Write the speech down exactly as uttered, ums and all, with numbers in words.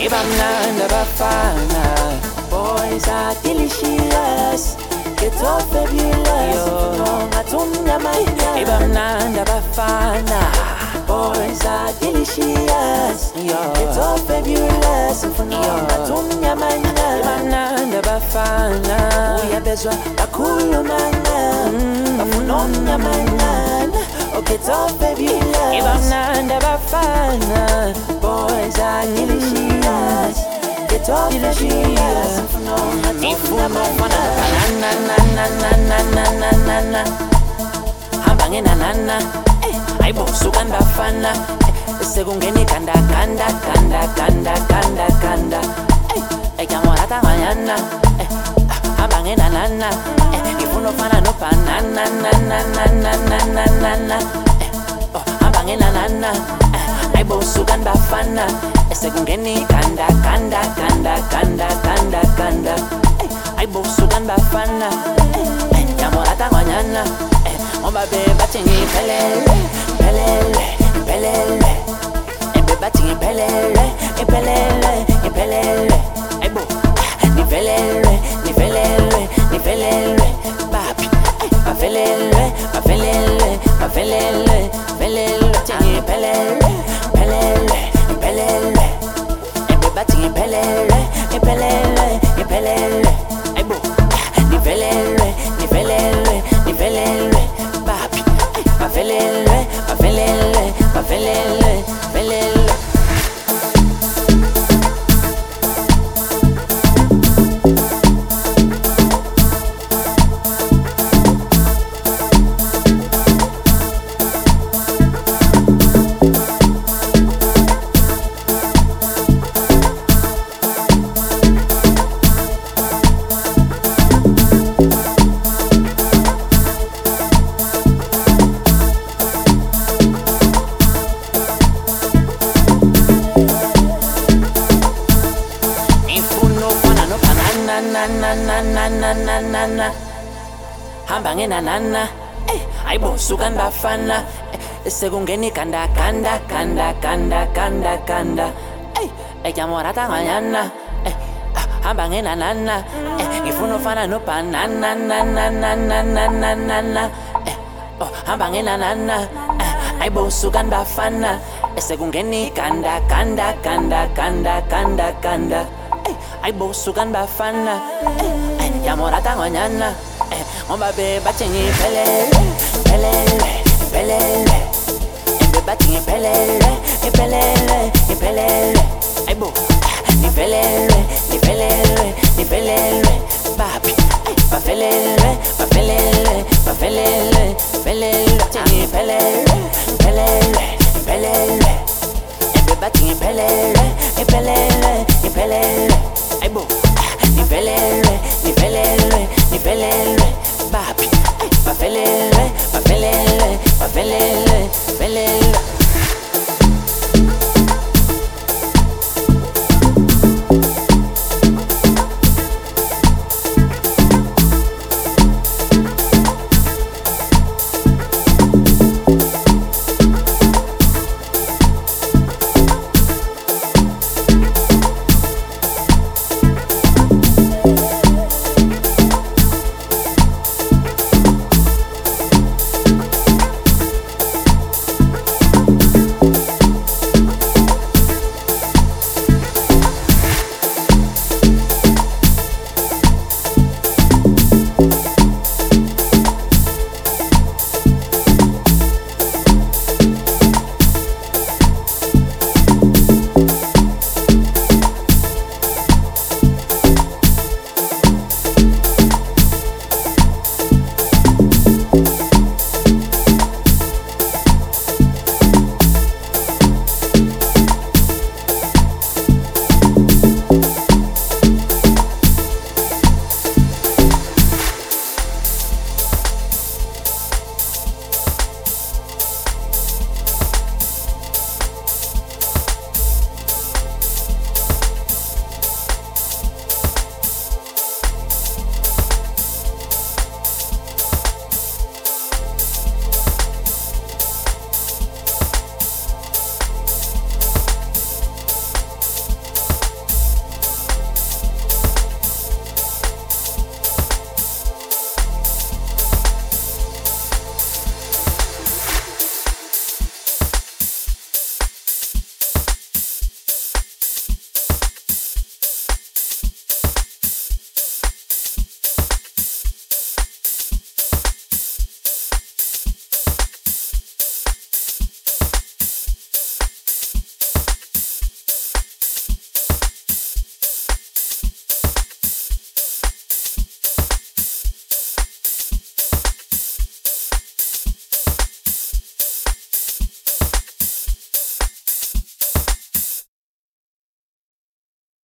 Ibamnanda bafana, boys are delicious. Get off fabulous, ngathumnya manya. Ibamnanda bafana, boys are delicious. Get off fabulous, ngathumnya manya. Ibamnanda bafana, uyabezwa bakhulumana, bafunomnya manya. Oh, get off fabulous. Ibamnanda bafana, boys are delicious. Get off delicious. Ifuna fana na na na na na na na na na. Hambange na na na. Ayibo sukan bafana. Sekungeni kanda kanda kanda kanda kanda kanda. Ey kamora tanganyana. Hambange na na na. Ifuna fana no pa na na na na na na na na na. Oh hambange na na na. Ayibo sukan bafana. Sekungeni kanda kanda kanda kanda kanda kanda. Ayibo sukan bafana. Kamora tanganyana. Omba be batingi pelele pelele pelele. Embe batingi pelele pelele pelele. Ayibo ni pelele ni pelele ni pelele. Papi pa pelele pa pelele pa pelele pelele. Batingi pelele pelele pelele. Embe batingi pelele pelele pelele. Ayibo ni pelele ni pelele ni pelele. Papi pa pelele pa pelele pa pelele pelele. Na na na na na na na na. Hambange na na na. Ayibo sukan bafana. Sekungeni kanda kanda kanda kanda kanda kanda. Ey kamora tanganyana. Hambange na na na. Ngifuna ufana no pa na na na na na na na na na na. Oh hambange na na na. Ayibo sukan bafana. Sekungeni kanda kanda kanda kanda kanda kanda. Ayibo sukan bafana. Kamora tanganyana. Omba be batingi pelele pelele pelele. Embe batingi pelele pelele pelele. Ayibo ni pelele ni pelele ni pelele. Papi pa pelele pa pelele pa pelele pelele. Batingi pelele pelele pelele. Embe batingi pelele pelele pelele. Ayibo ni pelele ni pelele ni pelele. Papi pa pelele pa pelele pa pelele pelele.